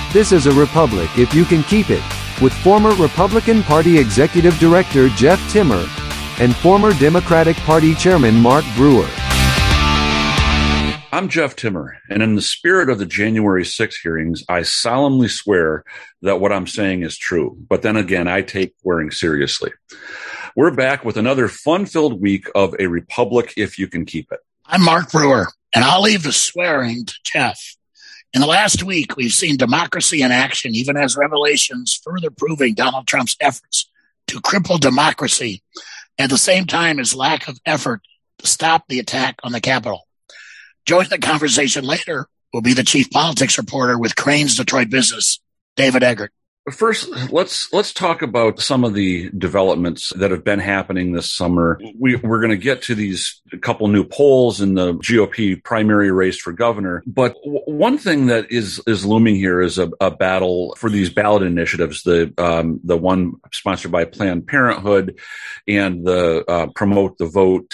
This is a republic if you can keep it, with former Republican Party Executive Director Jeff Timmer and former Democratic Party Chairman Mark Brewer. I'm Jeff Timmer, and in the spirit of the January 6 hearings, I solemnly swear that what I'm saying is true. But then again, I take swearing seriously. We're back with another fun-filled week of a republic if you can keep it. I'm Mark Brewer, and I'll leave the swearing to Jeff. In the last week, we've seen democracy in action, even as revelations further proving Donald Trump's efforts to cripple democracy, at the same time his lack of effort to stop the attack on the Capitol. Joining the conversation later will be the chief politics reporter with Crain's Detroit Business, David Eggert. First, let's talk about some of the developments that have been happening this summer. We're going to get to these couple new polls in the GOP primary race for governor. But one thing that is looming here is a battle for these ballot initiatives, the one sponsored by Planned Parenthood and the Promote the Vote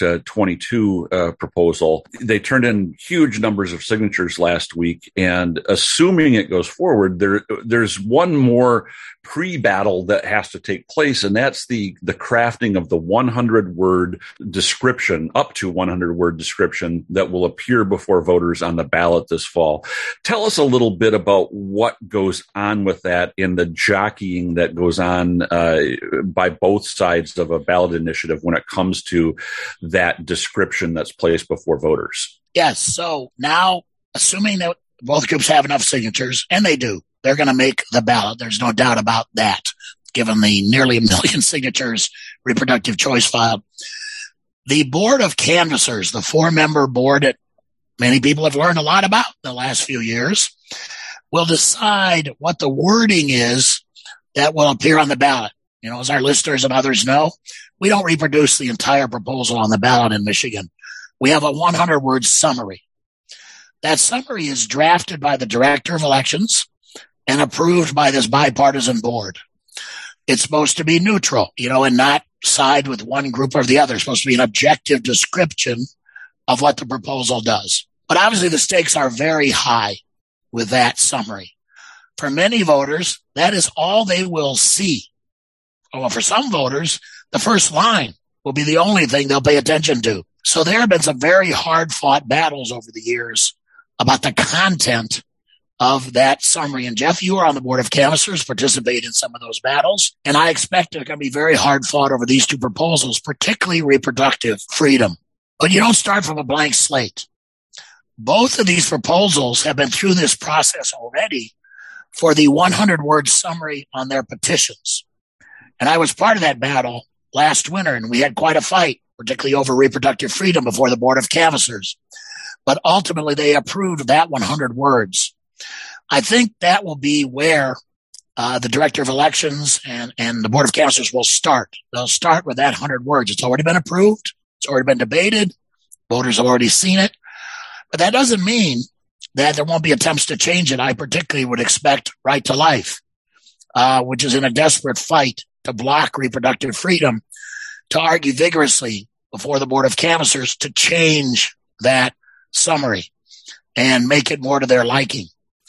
22 proposal. They turned in huge numbers of signatures last week, and assuming it goes forward, there's one more pre-battle that has to take place, and that's the crafting of the 100-word description, up to 100-word description that will appear before voters on the ballot this fall. Tell us a little bit about what goes on with that and the jockeying that goes on by both sides of a ballot initiative when it comes to that description that's placed before voters. Yes, so now, assuming that both groups have enough signatures, and they do, they're going to make the ballot. There's no doubt about that, given the nearly 1 million signatures reproductive choice filed. The Board of Canvassers, the 4-member board that many people have learned a lot about in the last few years, will decide what the wording is that will appear on the ballot. You know, as our listeners and others know, we don't reproduce the entire proposal on the ballot in Michigan. We have a 100-word summary. That summary is drafted by the Director of Elections and approved by this bipartisan board. It's supposed to be neutral, and not side with one group or the other. It's supposed to be an objective description of what the proposal does. But obviously the stakes are very high with that summary. For many voters, that is all they will see. Well, for some voters, the first line will be the only thing they'll pay attention to. So there have been some very hard-fought battles over the years about the content of that summary. And Jeff, you are on the Board of Canvassers, participate in some of those battles. And I expect they're going to be very hard fought over these two proposals, particularly reproductive freedom. But you don't start from a blank slate. Both of these proposals have been through this process already for the 100-word summary on their petitions. And I was part of that battle last winter, and we had quite a fight, particularly over reproductive freedom before the Board of Canvassers. But ultimately, they approved that 100 words. I think that will be where the Director of Elections and the Board of Canvassers will start. They'll start with that 100 words. It's already been approved. It's already been debated. Voters have already seen it. But that doesn't mean that there won't be attempts to change it. I particularly would expect Right to Life, which is in a desperate fight to block reproductive freedom, to argue vigorously before the Board of Canvassers to change that summary and make it more to their liking.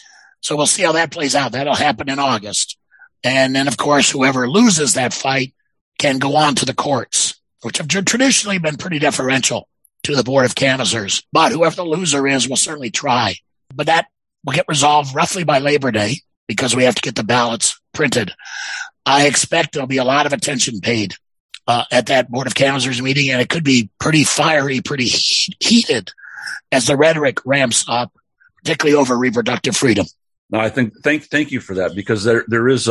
So we'll see how that plays out. That'll happen in August. And then, of course, whoever loses that fight can go on to the courts, which have traditionally been pretty deferential to the Board of Canvassers. But whoever the loser is will certainly try. But that will get resolved roughly by Labor Day because we have to get the ballots printed. I expect there'll be a lot of attention paid at that Board of Canvassers meeting, and it could be pretty fiery, pretty heated as the rhetoric ramps up, particularly over reproductive freedom. No, I think thank you for that, because there is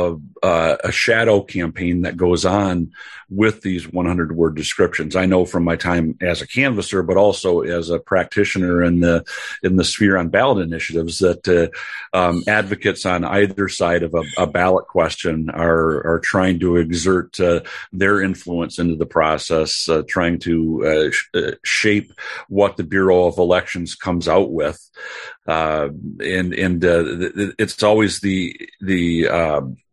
a shadow campaign that goes on with these 100-word descriptions. I know from my time as a canvasser, but also as a practitioner in the sphere on ballot initiatives, that advocates on either side of a ballot question are trying to exert their influence into the process, trying to shape what the Bureau of Elections comes out with. It's always the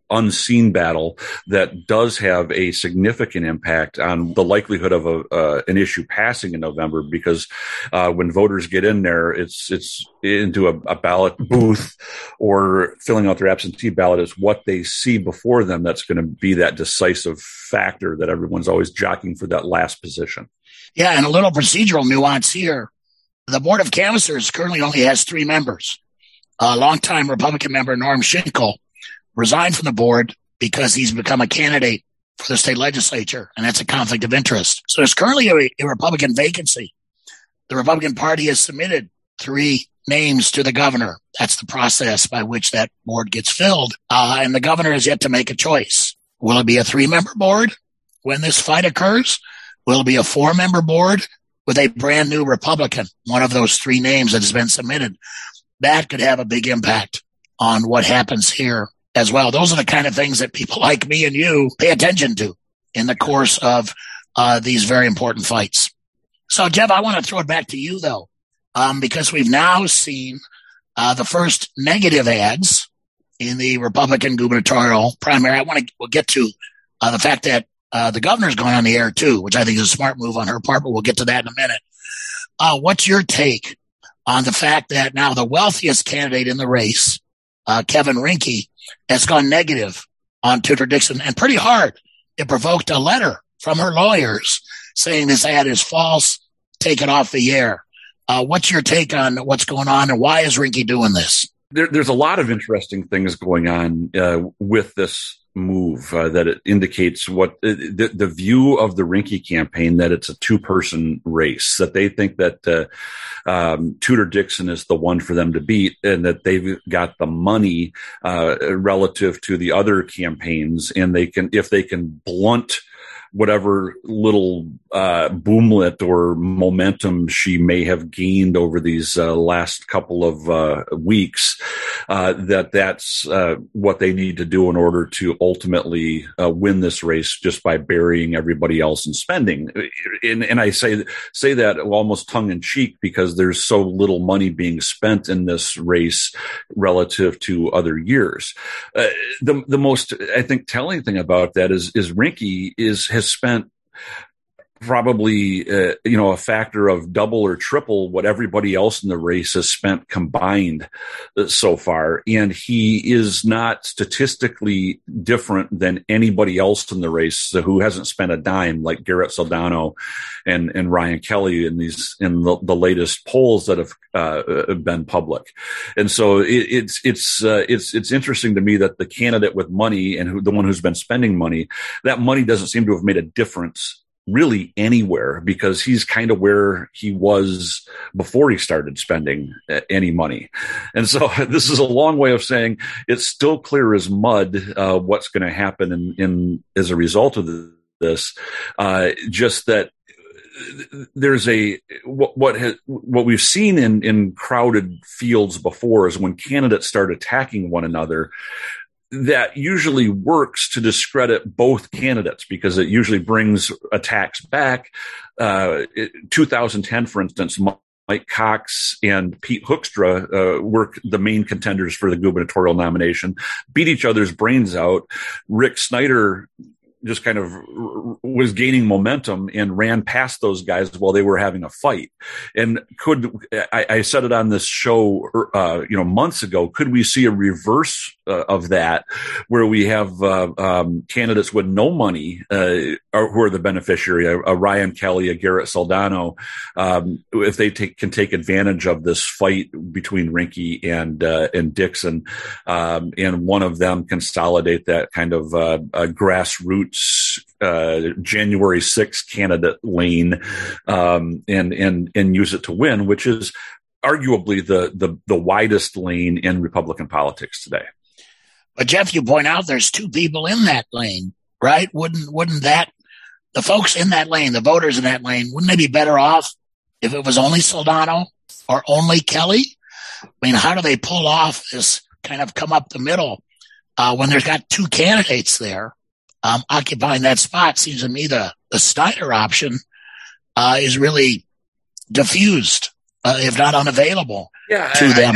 unseen battle that does have a significant impact on the likelihood of an issue passing in November, because when voters get in there, it's into a ballot booth or filling out their absentee ballot is what they see before them that's going to be that decisive factor that everyone's always jockeying for that last position. Yeah, and a little procedural nuance here. The Board of Canvassers currently only has 3 members. A longtime Republican member, Norm Schinkel, resigned from the board because he's become a candidate for the state legislature, and that's a conflict of interest. So there's currently a Republican vacancy. The Republican Party has submitted 3 names to the governor. That's the process by which that board gets filled. And the governor has yet to make a choice. Will it be a 3-member board when this fight occurs? Will it be a 4-member board with a brand new Republican, one of those 3 names that has been submitted? That could have a big impact on what happens here as well. Those are the kind of things that people like me and you pay attention to in the course of these very important fights. So, Jeff, I want to throw it back to you, though, because we've now seen the first negative ads in the Republican gubernatorial primary. We'll get to the fact that the governor's going on the air, too, which I think is a smart move on her part, but we'll get to that in a minute. What's your take on the fact that now the wealthiest candidate in the race, Kevin Rinke, has gone negative on Tudor Dixon, and pretty hard? It provoked a letter from her lawyers saying this ad is false, take it off the air. What's your take on what's going on, and why is Rinke doing this? There's a lot of interesting things going on with this move that it indicates what the view of the Rinke campaign, that it's a 2-person race, that they think that Tudor Dixon is the one for them to beat, and that they've got the money relative to the other campaigns, and if they can blunt whatever little boomlet or momentum she may have gained over these last couple of weeks, that's what they need to do in order to ultimately win this race, just by burying everybody else in spending. And I say that almost tongue in cheek, because there's so little money being spent in this race relative to other years. The most, I think, telling thing about that is Rinke has spent probably, a factor of double or triple what everybody else in the race has spent combined so far. And he is not statistically different than anybody else in the race who hasn't spent a dime, like Garrett Soldano and Ryan Kelly in the latest polls that have been public. And so it's interesting to me that the candidate with money and the one who's been spending money, that money doesn't seem to have made a difference really anywhere, because he's kind of where he was before he started spending any money. And so this is a long way of saying it's still clear as mud what's going to happen in as a result of this. Just that there's what we've seen in crowded fields before is when candidates start attacking one another, that usually works to discredit both candidates, because it usually brings attacks back. 2010, for instance, Mike Cox and Pete Hoekstra were the main contenders for the gubernatorial nomination, beat each other's brains out. Rick Snyder just kind of was gaining momentum and ran past those guys while they were having a fight. And I said it on this show, months ago, could we see a reverse of that, where we have candidates with no money who are the beneficiary, a Ryan Kelly, a Garrett Soldano, if they can take advantage of this fight between Rinke and Dixon, and one of them consolidate that kind of grassroots January 6th candidate lane, and use it to win, which is arguably the widest lane in Republican politics today. But Jeff, you point out there's 2 people in that lane, right? Wouldn't that, the folks in that lane, the voters in that lane, wouldn't they be better off if it was only Soldano or only Kelly? I mean, how do they pull off this kind of come up the middle when there's got 2 candidates there occupying that spot? Seems to me the Snyder option is really diffused, if not unavailable to them.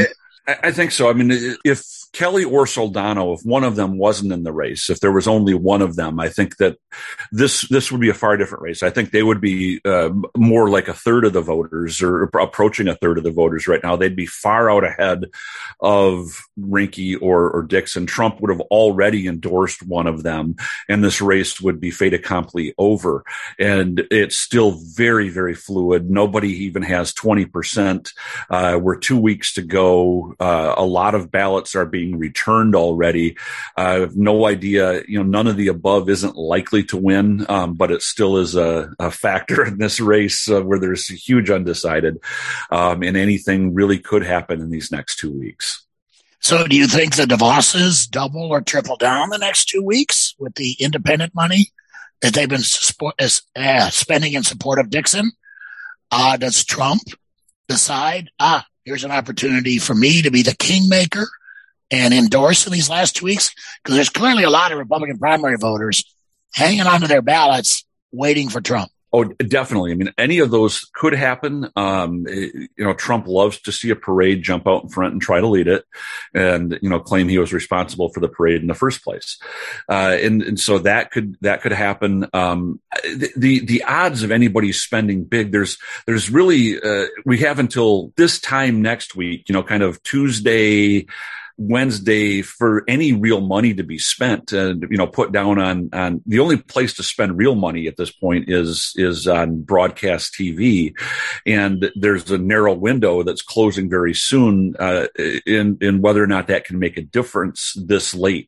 I think so. I mean, if Kelly or Soldano, if one of them wasn't in the race, if there was only one of them, I think that this would be a far different race. I think they would be more like a third of the voters, or approaching a third of the voters right now. They'd be far out ahead of Rinke or Dixon. Trump would have already endorsed one of them, and this race would be fait accompli over. And it's still very, very fluid. Nobody even has 20%. We're 2 weeks to go. A lot of ballots are being returned already. I have no idea. None of the above isn't likely to win, but it still is a factor in this race where there's a huge undecided, and anything really could happen in these next 2 weeks. So do you think the DeVosses double or triple down the next 2 weeks with the independent money that they've been spending in support of Dixon? Does Trump decide, here's an opportunity for me to be the kingmaker and endorse in these last 2 weeks? Because there's clearly a lot of Republican primary voters hanging onto their ballots waiting for Trump. Oh, definitely. I mean, any of those could happen. Trump loves to see a parade jump out in front and try to lead it and, claim he was responsible for the parade in the first place. And so that could happen. The odds of anybody spending big, there's really, we have until this time next week, kind of Tuesday, Wednesday, for any real money to be spent and, put down on the only place to spend real money at this point is on broadcast TV. And there's a narrow window that's closing very soon, in whether or not that can make a difference this late.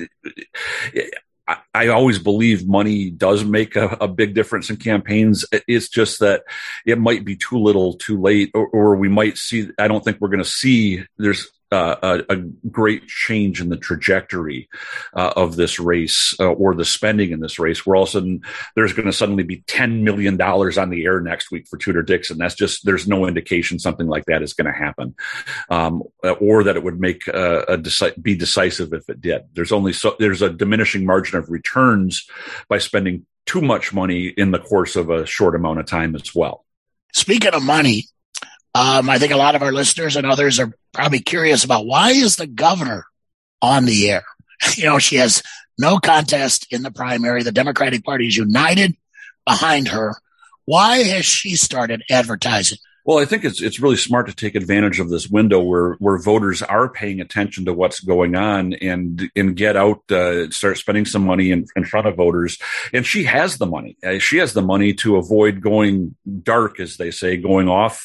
I always believe money does make a big difference in campaigns. It's just that it might be too little, too late, or we might see, I don't think we're going to see, there's a great change in the trajectory of this race, or the spending in this race, where all of a sudden there's going to suddenly be $10 million on the air next week for Tudor Dixon. That's just, there's no indication something like that is going to happen, or that it would make be decisive if it did. There's a diminishing margin of returns by spending too much money in the course of a short amount of time as well. Speaking of money, I think a lot of our listeners and others are probably curious about, why is the governor on the air? She has no contest in the primary. The Democratic Party is united behind her. Why has she started advertising? Well, I think it's really smart to take advantage of this window where voters are paying attention to what's going on and get out, start spending some money in front of voters. And she has the money. She has the money to avoid going dark, as they say, going off,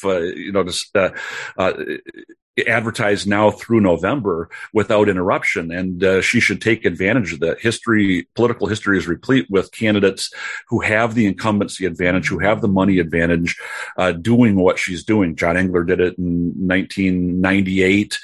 advertised now through November without interruption. And she should take advantage of that. Political history is replete with candidates who have the incumbency advantage, who have the money advantage, doing what she's doing. John Engler did it in 1998.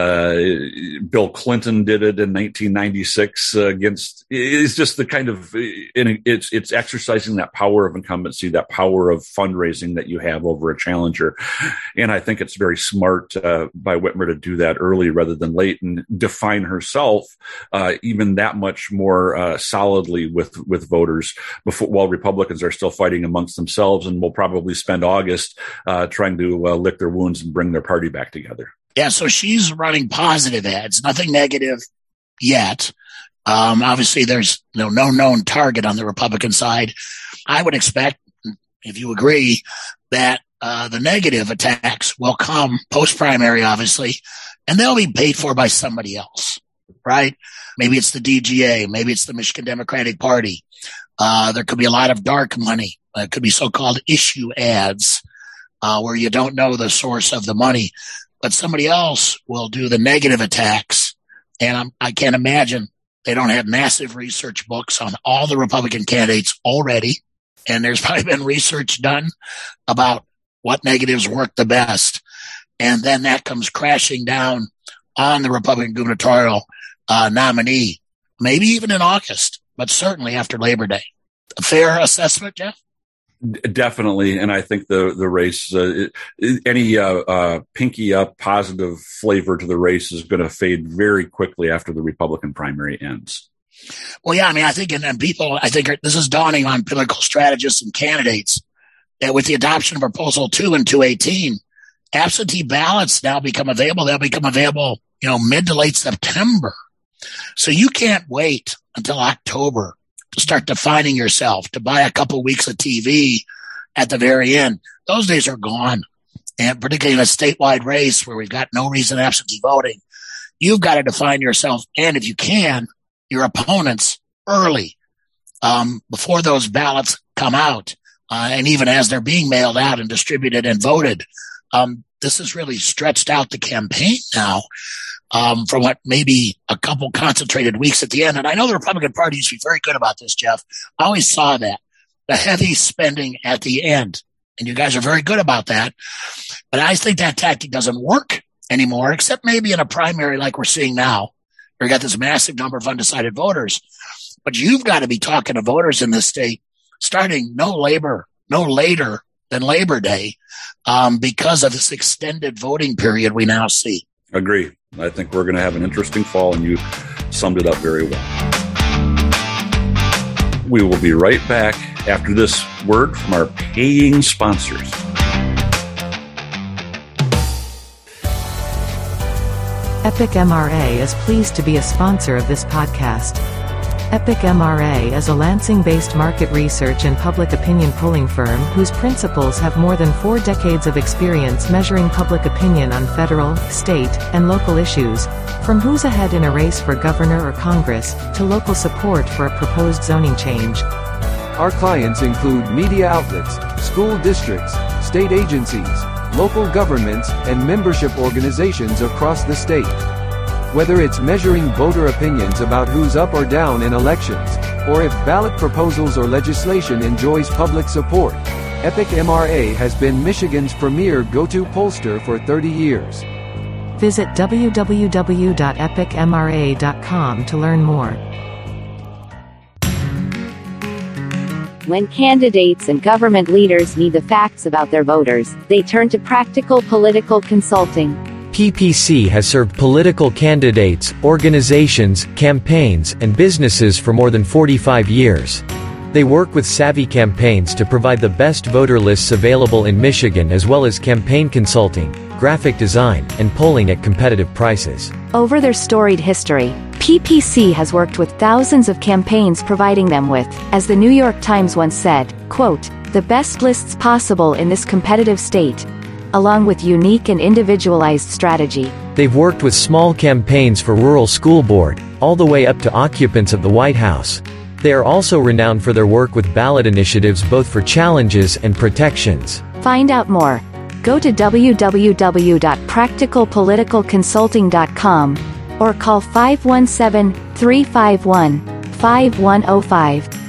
Bill Clinton did it in 1996 it's just the kind of, it's exercising that power of incumbency, that power of fundraising that you have over a challenger. And I think it's very smart, by Whitmer to do that early rather than late and define herself even that much more solidly with voters while Republicans are still fighting amongst themselves and will probably spend August trying to lick their wounds and bring their party back together. Yeah, so she's running positive ads, nothing negative yet. Obviously, there's no known target on the Republican side. I would expect, if you agree, that the negative attacks will come post-primary, obviously, and they'll be paid for by somebody else, right? Maybe it's the DGA. Maybe it's the Michigan Democratic Party. There could be a lot of dark money. It could be so-called issue ads, where you don't know the source of the money, but somebody else will do the negative attacks. And I can't imagine they don't have massive research books on all the Republican candidates already. And there's probably been research done about what negatives work the best. And then that comes crashing down on the Republican gubernatorial nominee, maybe even in August, but certainly after Labor Day. A fair assessment, Jeff? Definitely. And I think the race, any pinky up positive flavor to the race is going to fade very quickly after the Republican primary ends. Well, yeah, I mean, I think, and people, I think this is dawning on political strategists and candidates that with the adoption of Proposal 2 in 218, absentee ballots now become available. They'll become available, mid to late September. So you can't wait until October to start defining yourself, to buy a couple weeks of TV at the very end. Those days are gone. And particularly in a statewide race where we've got no reason absentee voting, you've got to define yourself, and if you can, your opponents early, before those ballots come out, and even as they're being mailed out and distributed and voted. This has really stretched out the campaign now, from what maybe a couple concentrated weeks at the end. And I know the Republican Party used to be very good about this, Jeff. I always saw that, the heavy spending at the end. And you guys are very good about that. But I think that tactic doesn't work anymore, except maybe in a primary like we're seeing now, where you got this massive number of undecided voters. But you've got to be talking to voters in this state starting no later than Labor Day, because of this extended voting period we now see. Agree. I think we're going to have an interesting fall, and you summed it up very well. We will be right back after this word from our paying sponsors. Epic MRA is pleased to be a sponsor of this podcast. Epic MRA is a Lansing-based market research and public opinion polling firm whose principals have more than 4 decades of experience measuring public opinion on federal, state, and local issues, from who's ahead in a race for governor or Congress, to local support for a proposed zoning change. Our clients include media outlets, school districts, state agencies, local governments, and membership organizations across the state. Whether it's measuring voter opinions about who's up or down in elections, or if ballot proposals or legislation enjoys public support, Epic MRA has been Michigan's premier go-to pollster for 30 years. Visit www.epicmra.com to learn more. When candidates and government leaders need the facts about their voters, they turn to Practical Political Consulting. PPC has served political candidates, organizations, campaigns, and businesses for more than 45 years. They work with savvy campaigns to provide the best voter lists available in Michigan, as well as campaign consulting, graphic design, and polling at competitive prices. Over their storied history, PPC has worked with thousands of campaigns, providing them with, as the New York Times once said, quote, the best lists possible in this competitive state, along with unique and individualized strategy. They've worked with small campaigns for rural school board, all the way up to occupants of the White House. They are also renowned for their work with ballot initiatives, both for challenges and protections. Find out more. Go to www.practicalpoliticalconsulting.com or call 517-351-5105.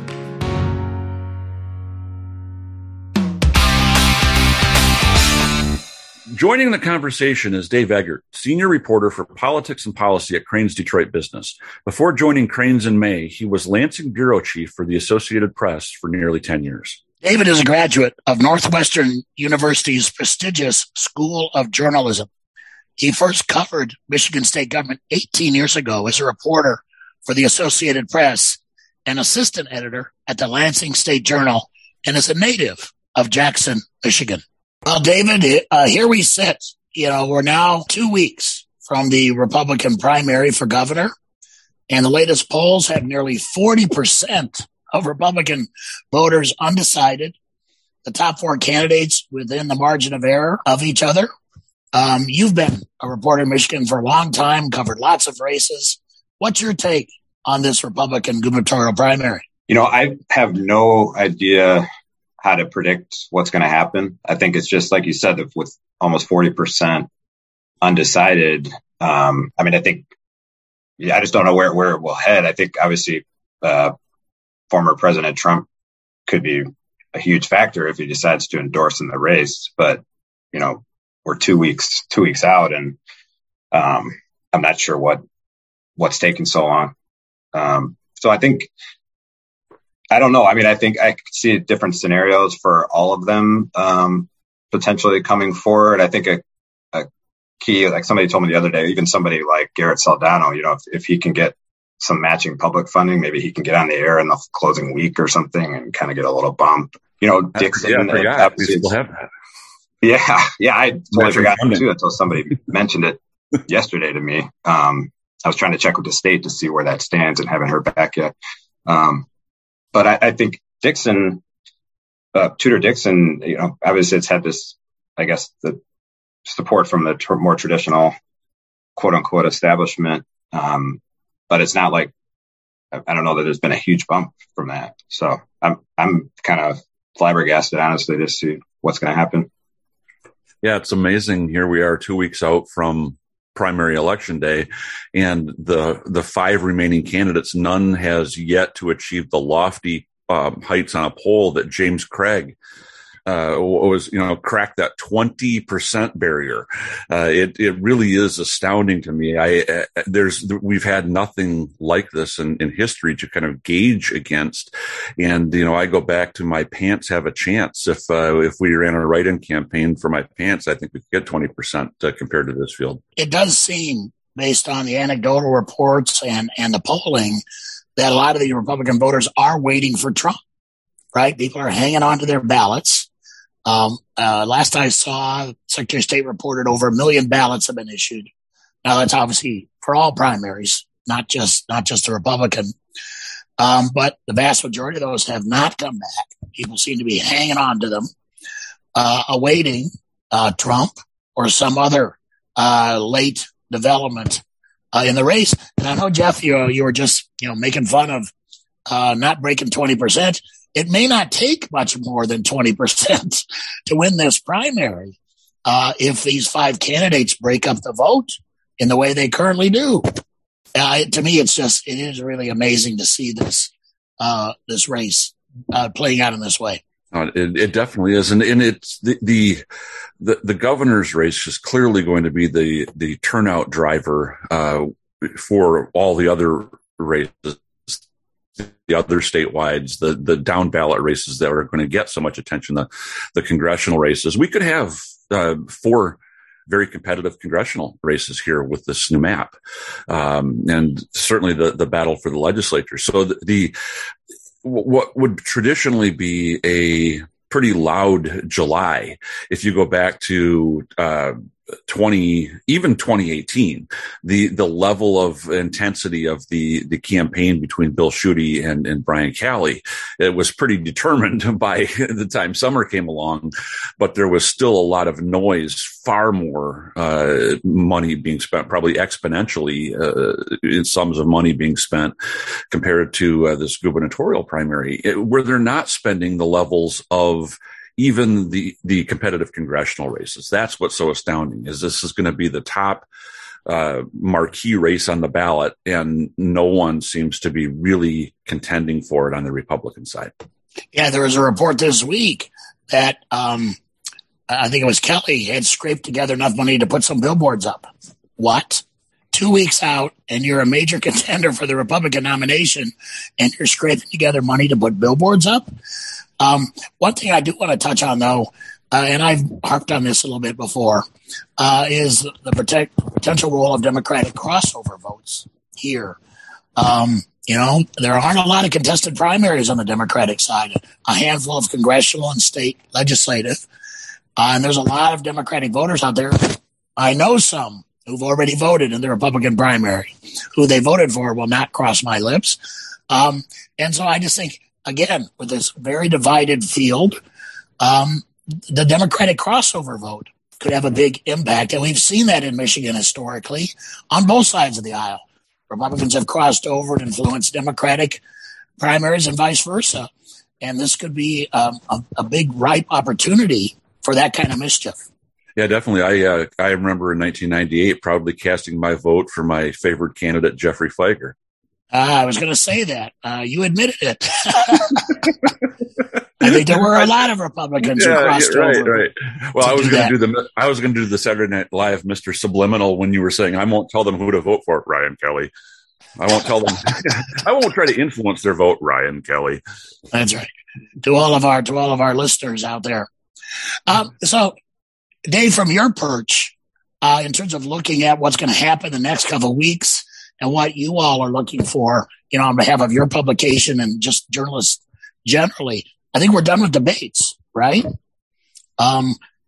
Joining the conversation is Dave Eggert, senior reporter for politics and policy at Crain's Detroit Business. Before joining Crain's in May, he was Lansing bureau chief for the Associated Press for nearly 10 years. David is a graduate of Northwestern University's prestigious School of Journalism. He first covered Michigan state government 18 years ago as a reporter for the Associated Press and assistant editor at the Lansing State Journal, and is a native of Jackson, Michigan. Well, David, here we sit. We're now 2 weeks from the Republican primary for governor, and the latest polls have nearly 40% of Republican voters undecided. The top 4 candidates within the margin of error of each other. You've been a reporter in Michigan for a long time, covered lots of races. What's your take on this Republican gubernatorial primary? I have no idea how to predict what's going to happen. I think it's just like you said, with almost 40% undecided. I just don't know where it will head. I think obviously former President Trump could be a huge factor if he decides to endorse in the race. But we're 2 weeks out, and I'm not sure what's taking so long. So I think. I don't know. I think I could see different scenarios for all of them potentially coming forward. I think a key, like somebody told me the other day, even somebody like Garrett Soldano, if he can get some matching public funding, maybe he can get on the air in the closing week or something and kind of get a little bump. Dixon. Yeah, I forgot. We still have that. Yeah. I totally forgot too until somebody mentioned it yesterday to me. I was trying to check with the state to see where that stands and haven't heard back yet. But I think Dixon, Tudor Dixon, obviously it's had this, I guess, the support from the more traditional quote unquote establishment. But it's not like, I don't know that there's been a huge bump from that. So I'm kind of flabbergasted, honestly, to see what's going to happen. Yeah, it's amazing. Here we are 2 weeks out from primary election day, and the 5 remaining candidates, none has yet to achieve the lofty heights on a poll that James Craig was, cracked that 20% barrier. It really is astounding to me. We've had nothing like this in history to kind of gauge against. And, I go back to my pants have a chance. If we ran a write-in campaign for my pants, I think we could get 20% compared to this field. It does seem, based on the anecdotal reports and the polling, that a lot of the Republican voters are waiting for Trump, right? People are hanging on to their ballots. Last I saw, Secretary of State reported over 1 million ballots have been issued. Now that's obviously for all primaries, not just the Republican. But the vast majority of those have not come back. People seem to be hanging on to them, awaiting, Trump or some other, late development, in the race. And I know, Jeff, you were just, making fun of, not breaking 20%. It may not take much more than 20% to win this primary if these 5 candidates break up the vote in the way they currently do. To me, it is really amazing to see this race playing out in this way. It definitely is, and it's the governor's race is clearly going to be the turnout driver for all the other races. The other statewides, the down ballot races that are going to get so much attention, the congressional races. We could have 4 very competitive congressional races here with this new map, and certainly the battle for the legislature. So what would traditionally be a pretty loud July, if you go back to 2018, the level of intensity of the campaign between Bill Schuette and Brian Calley, it was pretty determined by the time summer came along, but there was still a lot of noise, far more money being spent, probably exponentially in sums of money being spent compared to this gubernatorial primary, where they're not spending the levels of even the competitive congressional races. That's what's so astounding, is this is going to be the top marquee race on the ballot, and no one seems to be really contending for it on the Republican side. Yeah, there was a report this week that I think it was Kelly had scraped together enough money to put some billboards up. What? 2 weeks out, and you're a major contender for the Republican nomination, and you're scraping together money to put billboards up? One thing I do want to touch on, though, and I've harped on this a little bit before, is the potential role of Democratic crossover votes here. There aren't a lot of contested primaries on the Democratic side, a handful of congressional and state legislative. And there's a lot of Democratic voters out there. I know some who've already voted in the Republican primary. Who they voted for will not cross my lips. And so I just think, again, with this very divided field, the Democratic crossover vote could have a big impact. And we've seen that in Michigan historically on both sides of the aisle. Republicans have crossed over and influenced Democratic primaries and vice versa. And this could be a big, ripe opportunity for that kind of mischief. Yeah, definitely. I remember in 1998 proudly casting my vote for my favorite candidate, Jeffrey Fieger. I was going to say that. You admitted it. I think there were a lot of Republicans who crossed over. Right. Well, I was going to do the Saturday Night Live Mr. Subliminal when you were saying, I won't tell them who to vote for, Ryan Kelly. I won't tell them. I won't try to influence their vote, Ryan Kelly. That's right. To all of our listeners out there. So, Dave, from your perch, in terms of looking at what's going to happen the next couple of weeks and what you all are looking for, on behalf of your publication and just journalists generally, I think we're done with debates, right?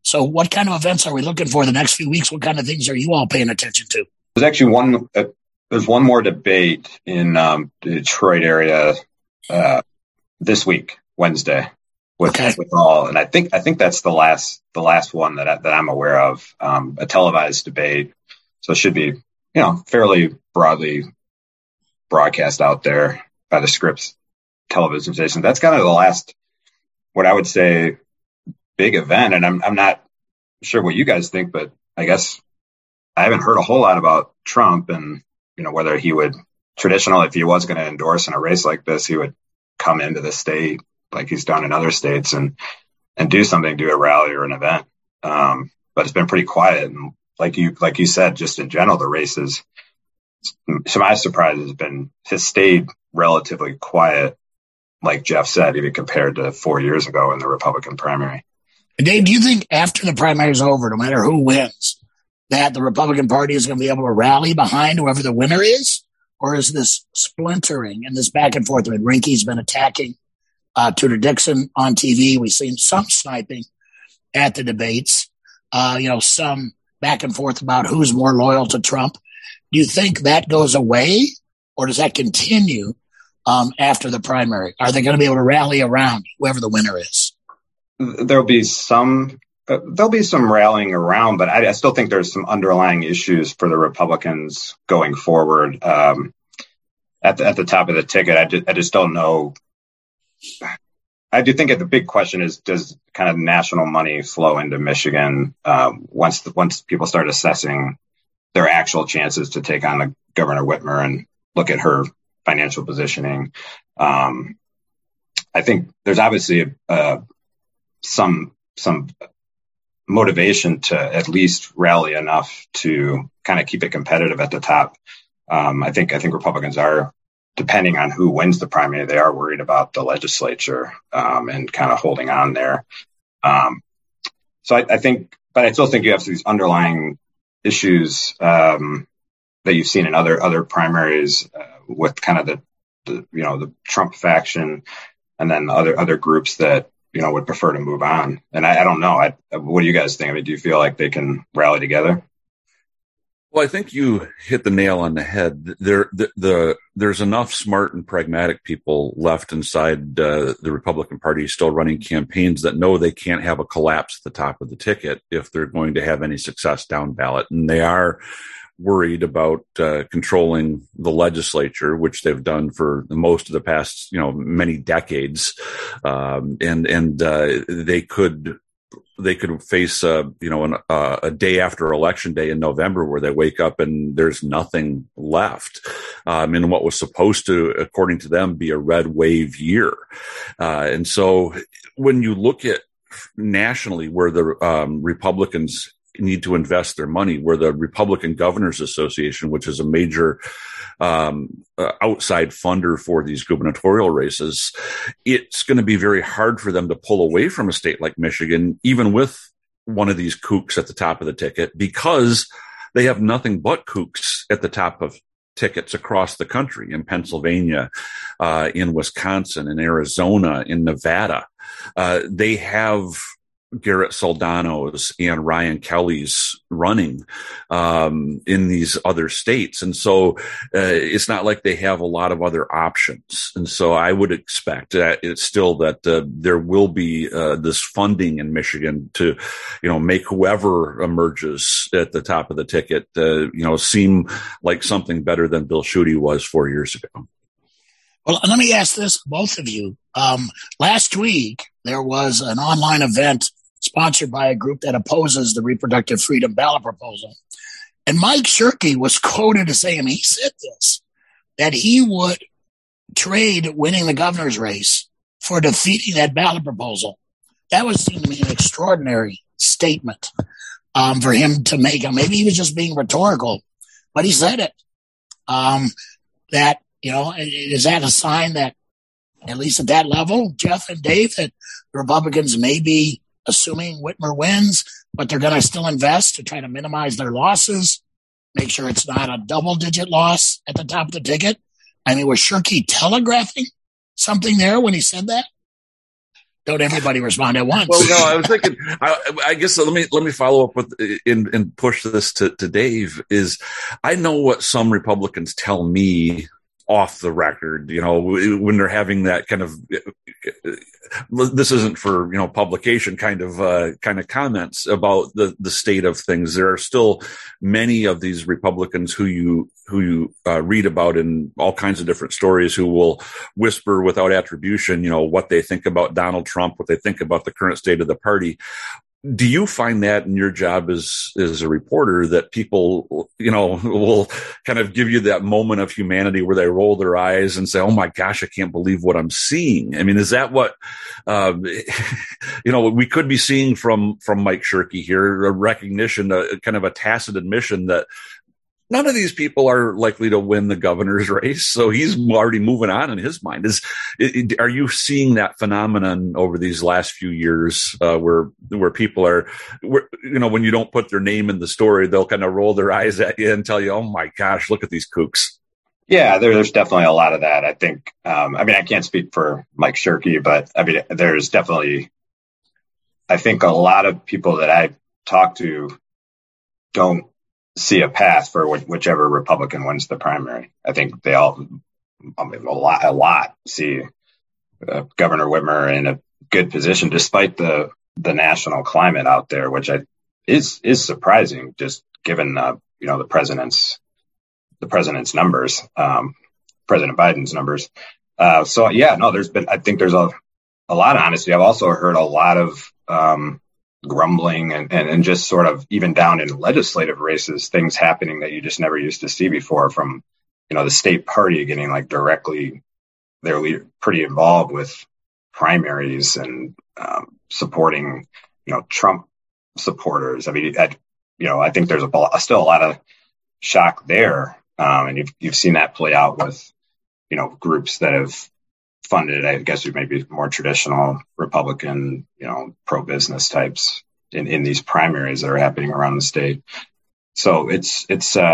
So what kind of events are we looking for the next few weeks? What kind of things are you all paying attention to? There's actually there's one more debate in the Detroit area this week, Wednesday, with all, and I think that's the last one that I'm aware of, a televised debate. So it should be, fairly broadly broadcast out there by the Scripps television station. That's kind of the last, what I would say, big event. And I'm not sure what you guys think, but I guess I haven't heard a whole lot about Trump and, whether he would traditionally, if he was going to endorse in a race like this, he would come into the state like he's done in other states and do something, do a rally or an event. But it's been pretty quiet. And like you said, just in general, the races, to my surprise, has stayed relatively quiet, like Jeff said, even compared to 4 years ago in the Republican primary. Dave, do you think after the primary is over, no matter who wins, that the Republican Party is going to be able to rally behind whoever the winner is? Or is this splintering and this back and forth? I mean, Rinke's been attacking Tudor Dixon on TV. We've seen some sniping at the debates, some back and forth about who's more loyal to Trump. Do you think that goes away, or does that continue after the primary? Are they going to be able to rally around whoever the winner is? There'll be some rallying around, but I still think there's some underlying issues for the Republicans going forward. At the top of the ticket, I just don't know. I do think the big question is, does kind of national money flow into Michigan once people start assessing their actual chances to take on Governor Whitmer and look at her financial positioning? I think there's obviously some motivation to at least rally enough to kind of keep it competitive at the top. I think Republicans are, depending on who wins the primary, they are worried about the legislature and kind of holding on there. So I think, but I still think you have these underlying issues that you've seen in other primaries with kind of the Trump faction, and then other groups that would prefer to move on. And I don't know. What do you guys think? I mean, do you feel like they can rally together? Well, I think you hit the nail on the head. There's enough smart and pragmatic people left inside the Republican Party still running campaigns that know they can't have a collapse at the top of the ticket if they're going to have any success down ballot. And they are worried about controlling the legislature, which they've done for most of the past, many decades. And they could face, a day after election day in November where they wake up and there's nothing left in what was supposed to, according to them, be a red wave year. And so when you look at nationally where the Republicans need to invest their money, where the Republican Governors Association, which is a major outside funder for these gubernatorial races, it's going to be very hard for them to pull away from a state like Michigan, even with one of these kooks at the top of the ticket, because they have nothing but kooks at the top of tickets across the country, in Pennsylvania, in Wisconsin, in Arizona, in Nevada. They have Garrett Soldano's and Ryan Kelly's running in these other states. And so it's not like they have a lot of other options. And so I would expect that it's still that there will be this funding in Michigan to, make whoever emerges at the top of the ticket, seem like something better than Bill Schuette was 4 years ago. Well, let me ask this, both of you. Last week, there was an online event sponsored by a group that opposes the reproductive freedom ballot proposal. And Mike Shirkey was quoted as saying, he said this, that he would trade winning the governor's race for defeating that ballot proposal. That would seem to me an extraordinary statement for him to make. Maybe he was just being rhetorical, but he said it. That, is that a sign that, at least at that level, Jeff and Dave, that the Republicans may be assuming Whitmer wins, but they're going to still invest to try to minimize their losses, make sure it's not a double-digit loss at the top of the ticket? I mean, was Shirkey telegraphing something there when he said that? Don't everybody respond at once? Well, no, I was thinking, I guess let me follow up with and push this to Dave. Is I know what some Republicans tell me off the record, when they're having that kind of, this isn't for, publication kind of comments about the state of things. There are still many of these Republicans who you read about in all kinds of different stories who will whisper without attribution, what they think about Donald Trump, what they think about the current state of the party. Do you find that in your job as a reporter that people, will kind of give you that moment of humanity where they roll their eyes and say, "Oh my gosh, I can't believe what I'm seeing"? I mean, is that what, we could be seeing from Mike Shirkey here, a recognition, kind of a tacit admission that none of these people are likely to win the governor's race. So he's already moving on in his mind. Are you seeing that phenomenon over these last few years, where people are, when you don't put their name in the story, they'll kind of roll their eyes at you and tell you, "Oh my gosh, look at these kooks." Yeah, there's definitely a lot of that. I think, I can't speak for Mike Shirkey, but there's definitely, I think a lot of people that I talk to don't see a path for whichever Republican wins the primary. I think they all, a lot see Governor Whitmer in a good position, despite the national climate out there, which is surprising, just given the president's numbers, President Biden's numbers. I think there's a lot of honesty. I've also heard a lot of grumbling and just sort of even down in legislative races, things happening that you just never used to see before, from, the state party getting directly, they're pretty involved with primaries and supporting, Trump supporters. I think there's still a lot of shock there. And you've seen that play out with, groups that have funded, I guess, maybe more traditional Republican, pro-business types in these primaries that are happening around the state. So it's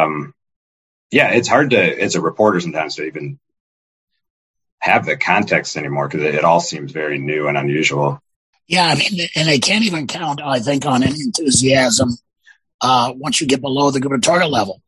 hard to, as a reporter sometimes, to even have the context anymore, because it all seems very new and unusual. Yeah, and they can't even count, I think, on any enthusiasm once you get below the gubernatorial level.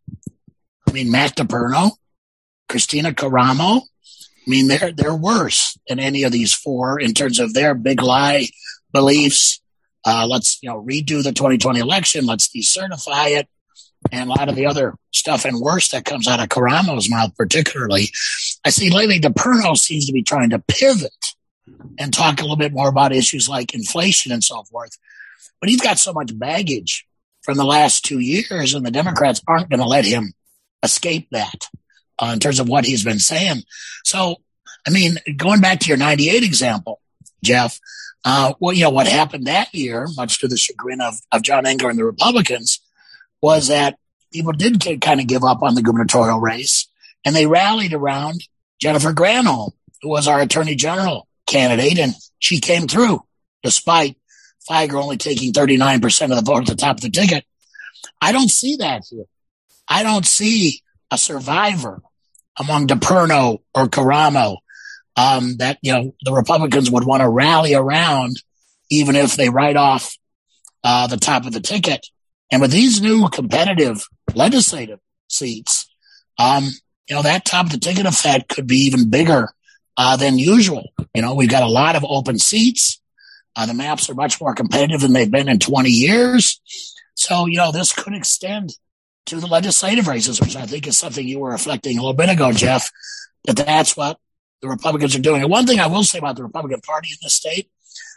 Matt DePerno, Christina Caramo, they're worse than any of these four in terms of their big lie beliefs. Let's, redo the 2020 election. Let's decertify it. And a lot of the other stuff and worse that comes out of Caramo's mouth, particularly. I see lately DePerno seems to be trying to pivot and talk a little bit more about issues like inflation and so forth. But he's got so much baggage from the last 2 years, and the Democrats aren't going to let him escape that in terms of what he's been saying. So, going back to your 98 example, Jeff, what happened that year, much to the chagrin of John Engler and the Republicans, was that people did kind of give up on the gubernatorial race, and they rallied around Jennifer Granholm, who was our attorney general candidate, and she came through despite Feiger only taking 39% of the vote at the top of the ticket. I don't see that here. I don't see a survivor among DePerno or Caramo that, the Republicans would want to rally around, even if they write off the top of the ticket. And with these new competitive legislative seats, that top of the ticket effect could be even bigger than usual. We've got a lot of open seats. The maps are much more competitive than they've been in 20 years. So, this could extend to the legislative races, which I think is something you were reflecting a little bit ago, Jeff, that's what the Republicans are doing. And one thing I will say about the Republican Party in this state,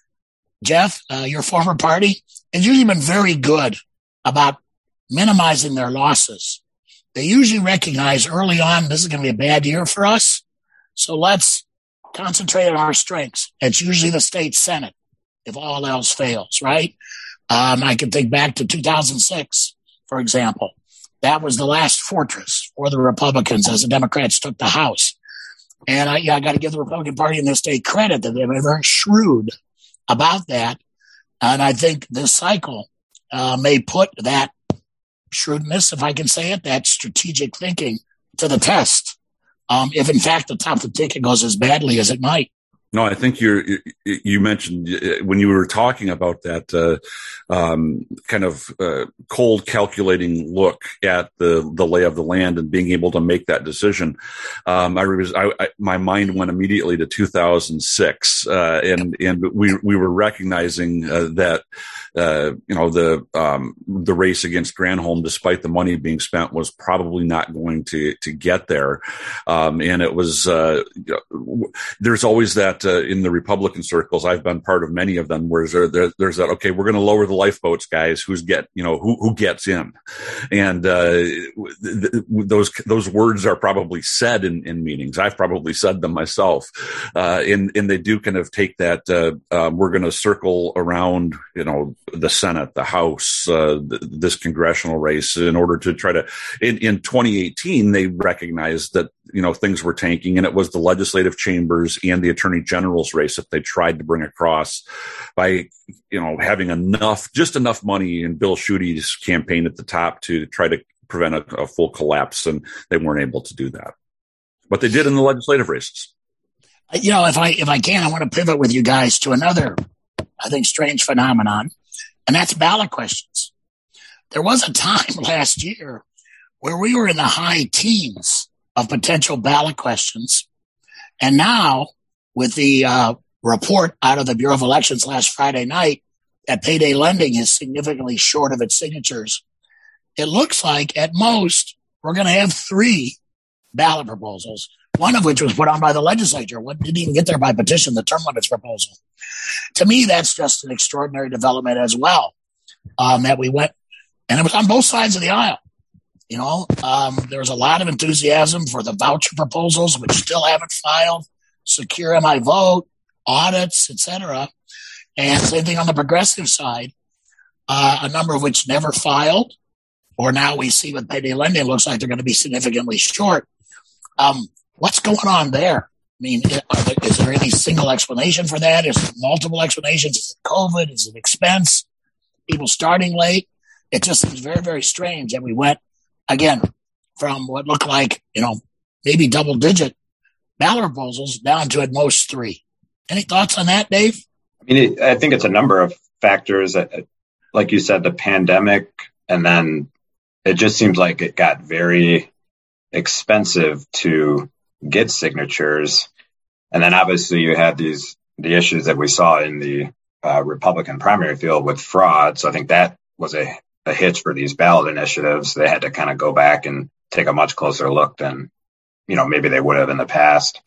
Jeff, your former party, has usually been very good about minimizing their losses. They usually recognize early on, this is going to be a bad year for us, so let's concentrate on our strengths. It's usually the state Senate, if all else fails, right? I can think back to 2006, for example. That was the last fortress for the Republicans as the Democrats took the House. And I got to give the Republican Party in this state credit that they've been very shrewd about that. And I think this cycle may put that shrewdness, if I can say it, that strategic thinking to the test. If in fact the top of the ticket goes as badly as it might. No, I think you mentioned when you were talking about that kind of cold calculating look at the lay of the land and being able to make that decision. My mind went immediately to 2006, and we were recognizing that the race against Granholm, despite the money being spent, was probably not going to get there, and it was there's always that. In the Republican circles, I've been part of many of them, where there's that, okay, we're going to lower the lifeboats, guys. Who gets in? And those words are probably said in meetings. I've probably said them myself, and they do kind of take that. We're going to circle around, the Senate, the House, this congressional race in order to try to. In 2018, they recognized that things were tanking, and it was the legislative chambers and the attorney general's race that they tried to bring across by, having just enough money in Bill Schuette's campaign at the top to try to prevent a full collapse. And they weren't able to do that, but they did in the legislative races. If I can, I want to pivot with you guys to another, I think, strange phenomenon, and that's ballot questions. There was a time last year where we were in the high teens of potential ballot questions. And now, with the report out of the Bureau of Elections last Friday night that payday lending is significantly short of its signatures, it looks like at most we're going to have 3 ballot proposals, one of which was put on by the legislature. One didn't even get there by petition, the term limits proposal. To me, that's just an extraordinary development as well, that we went, and it was on both sides of the aisle. There was a lot of enthusiasm for the voucher proposals, which still haven't filed, Secure My Vote, audits, etc. And same thing on the progressive side, a number of which never filed, or now we see with payday lending, looks like they're going to be significantly short. What's going on there? I mean, is there any single explanation for that? Is there multiple explanations? Is it COVID? Is it expense? People starting late? It just seems very, very strange that we went, again, from what looked like, maybe double-digit ballot proposals down to at most 3. Any thoughts on that, Dave? I think it's a number of factors. Like you said, the pandemic, and then it just seems like it got very expensive to get signatures. And then obviously you had the issues that we saw in the Republican primary field with fraud. So I think that was a hitch for these ballot initiatives. They had to kind of go back and take a much closer look than, maybe they would have in the past.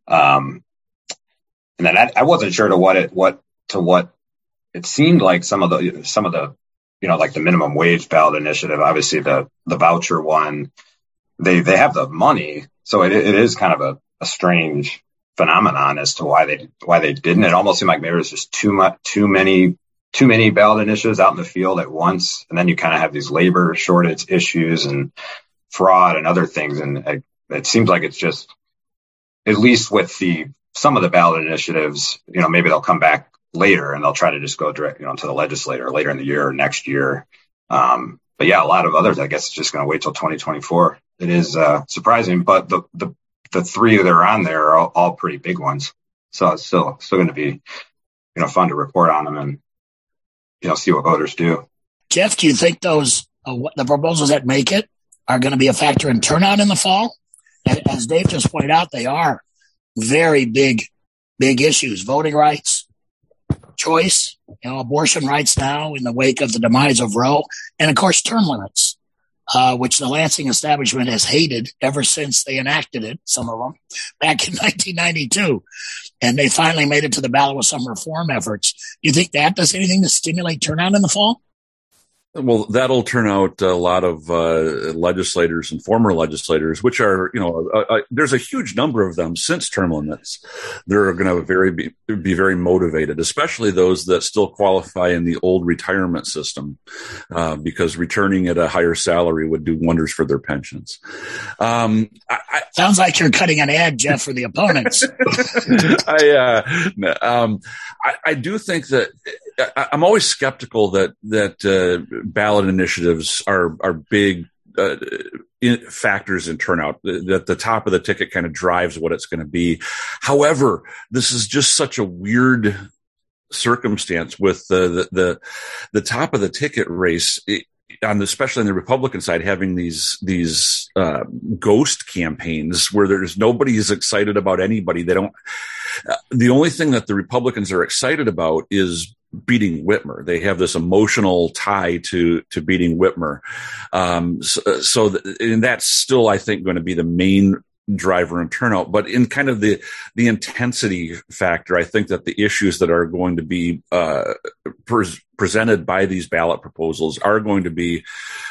And then I wasn't sure to what it seemed like some of the, like the minimum wage ballot initiative, obviously the voucher one, they have the money. So it is kind of a strange phenomenon as to why they didn't. It almost seemed like maybe it was just too many ballot initiatives out in the field at once. And then you kind of have these labor shortage issues and fraud and other things. And it seems like it's just, at least with some of the ballot initiatives, maybe they'll come back later and they'll try to just go direct, to the legislator later in the year or next year. But yeah, a lot of others, I guess, it's just going to wait till 2024. It is surprising, but the 3 that are on there are all pretty big ones. So it's still going to be, fun to report on them and, see what voters do. Jeff, do you think those, the proposals that make it are going to be a factor in turnout in the fall? As Dave just pointed out, they are very big issues. Voting rights, choice, abortion rights now in the wake of the demise of Roe, and of course term limits, which the Lansing establishment has hated ever since they enacted it, some of them, back in 1992. And they finally made it to the ballot with some reform efforts. Do you think that does anything to stimulate turnout in the fall? Well, that'll turn out a lot of legislators and former legislators, which are, there's a huge number of them since term limits. They're going to be very motivated, especially those that still qualify in the old retirement system, because returning at a higher salary would do wonders for their pensions. Sounds like you're cutting an ad, Jeff, for the opponents. I do think that I'm always skeptical that ballot initiatives are big factors in turnout. The top of the ticket kind of drives what it's going to be. However, this is just such a weird circumstance with the top of the ticket race, especially on the Republican side, having these ghost campaigns where nobody is excited about anybody. They don't. The only thing that the Republicans are excited about is beating Whitmer. They have this emotional tie to beating Whitmer. And that's still, I think, going to be the main driver in turnout. But in kind of the intensity factor, I think that the issues that are going to be presented by these ballot proposals are going to be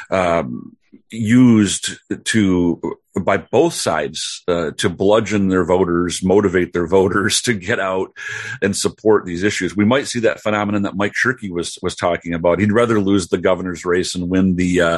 used by both sides to bludgeon their voters, motivate their voters to get out and support these issues. We might see that phenomenon that Mike Shirkey was talking about. He'd rather lose the governor's race and win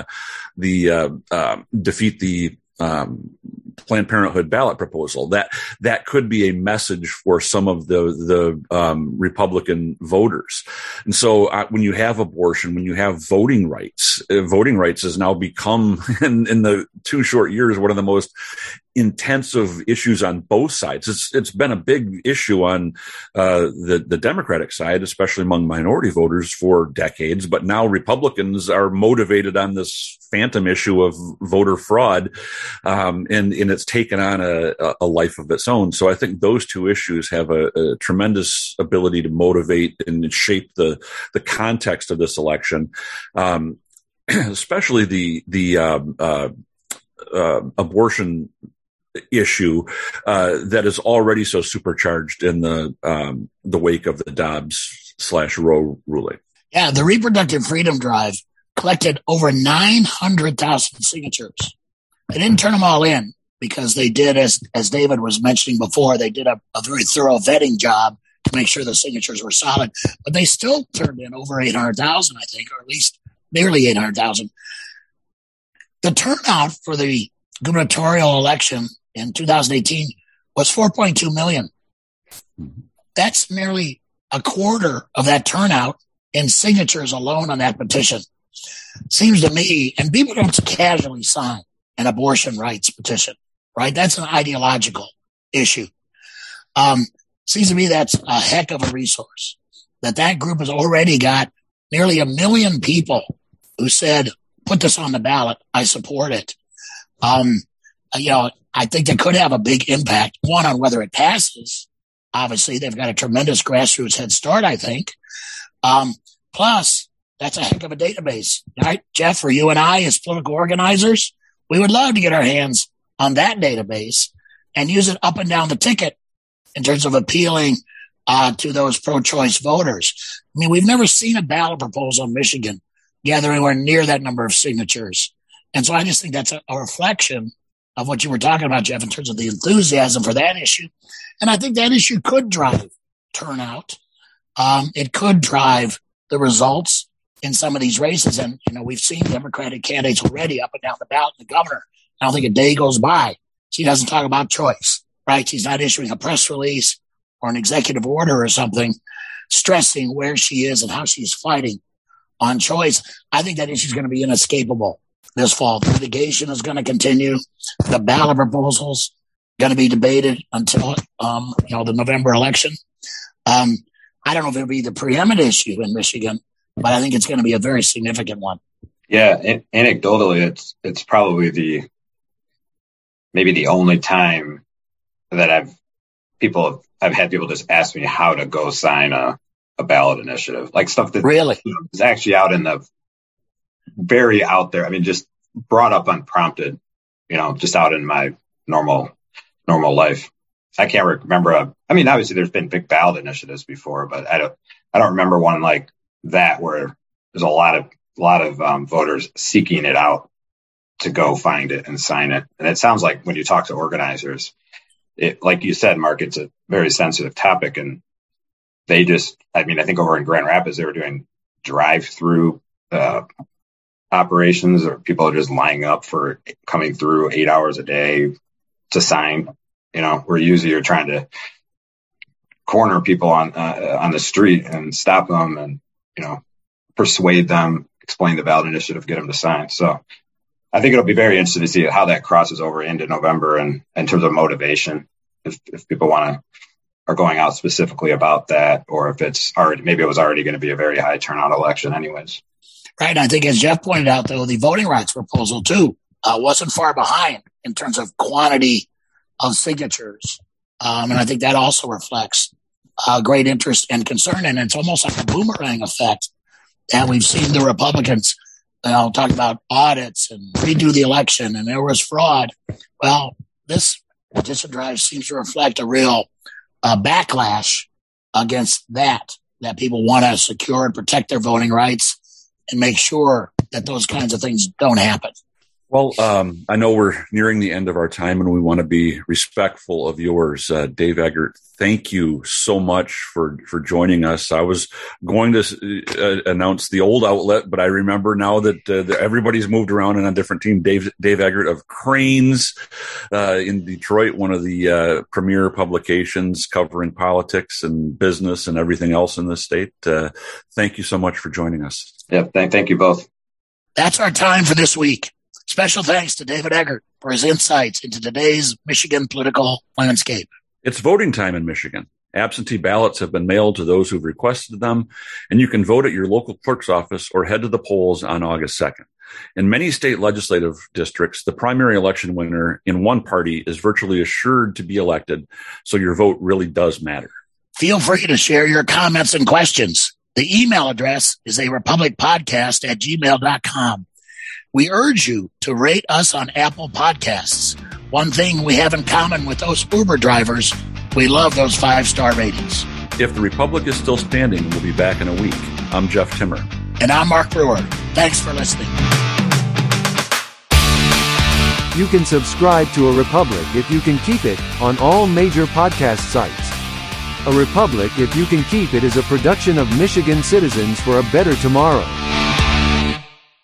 defeat the Planned Parenthood ballot proposal. That could be a message for some of the Republican voters. And so when you have abortion, when you have voting rights has now become in the 2 short years one of the most intensive issues on both sides. It's been a big issue on the Democratic side, especially among minority voters, for decades. But now Republicans are motivated on this phantom issue of voter fraud, and it's taken on a life of its own. So I think those two issues have a tremendous ability to motivate and shape the context of this election, especially the abortion issue that is already so supercharged in the wake of the Dobbs/Roe ruling. Yeah, the Reproductive Freedom Drive collected over 900,000 signatures. They didn't turn them all in because they did, as David was mentioning before, they did a very thorough vetting job to make sure the signatures were solid. But they still turned in over 800,000, I think, or at least nearly 800,000. The turnout for the gubernatorial election in 2018 was 4.2 million. That's nearly a quarter of that turnout in signatures alone on that petition. Seems to me, and people don't casually sign an abortion rights petition, right? That's an ideological issue. Seems to me that's a heck of a resource. That group has already got nearly 1 million people who said, put this on the ballot. I support it. I think that could have a big impact, one, on whether it passes. Obviously, they've got a tremendous grassroots head start, I think. Plus, that's a heck of a database, right? Jeff, for you and I as political organizers, we would love to get our hands on that database and use it up and down the ticket in terms of appealing to those pro-choice voters. I mean, we've never seen a ballot proposal in Michigan gather anywhere near that number of signatures. And so I just think that's a reflection of what you were talking about, Jeff, in terms of the enthusiasm for that issue. And I think that issue could drive turnout. It could drive the results in some of these races. And, we've seen Democratic candidates already up and down the ballot. The governor, I don't think a day goes by she doesn't talk about choice, right? She's not issuing a press release or an executive order or something stressing where she is and how she's fighting on choice. I think that issue is going to be inescapable this fall. The litigation is going to continue. The ballot proposals going to be debated until, the November election. I don't know if it'll be the preeminent issue in Michigan, but I think it's going to be a very significant one. Yeah, anecdotally, it's probably maybe the only time that I've had people just ask me how to go sign a ballot initiative, like stuff that really is actually out in the very out there. I mean, just brought up unprompted, just out in my normal life. I can't remember. Obviously there's been big ballot initiatives before, but I don't remember one like that where there's a lot of voters seeking it out to go find it and sign it. And it sounds like when you talk to organizers, like you said, Mark, it's a very sensitive topic, and they I think over in Grand Rapids they were doing drive-through operations, or people are just lining up for coming through 8 hours a day to sign. Where usually you're trying to corner people on the street and stop them and persuade them, explain the ballot initiative, get them to sign. So I think it'll be very interesting to see how that crosses over into November and in terms of motivation, if people are going out specifically about that, or if it's already, maybe it was already going to be a very high turnout election anyways. Right. And I think, as Jeff pointed out, though, the voting rights proposal too wasn't far behind in terms of quantity of signatures. And I think that also reflects great interest and concern. And it's almost like a boomerang effect that we've seen the Republicans talk about audits and redo the election and there was fraud. Well, this petition drive seems to reflect a real backlash against that people want to secure and protect their voting rights and make sure that those kinds of things don't happen. Well, I know we're nearing the end of our time and we want to be respectful of yours. Dave Eggert, thank you so much for joining us. I was going to announce the old outlet, but I remember now that everybody's moved around and on a different team. Dave Eggert of Crain's in Detroit, one of the premier publications covering politics and business and everything else in the state. Thank you so much for joining us. Yeah, thank you both. That's our time for this week. Special thanks to David Eggert for his insights into today's Michigan political landscape. It's voting time in Michigan. Absentee ballots have been mailed to those who've requested them, and you can vote at your local clerk's office or head to the polls on August 2nd. In many state legislative districts, the primary election winner in one party is virtually assured to be elected, so your vote really does matter. Feel free to share your comments and questions. The email address is arepublicpodcast@gmail.com. We urge you to rate us on Apple Podcasts. One thing we have in common with those Uber drivers, we love those 5-star ratings. If the Republic is still standing, we'll be back in a week. I'm Jeff Timmer. And I'm Mark Brewer. Thanks for listening. You can subscribe to A Republic If You Can Keep It on all major podcast sites. A Republic If You Can Keep It is a production of Michigan Citizens for a Better Tomorrow.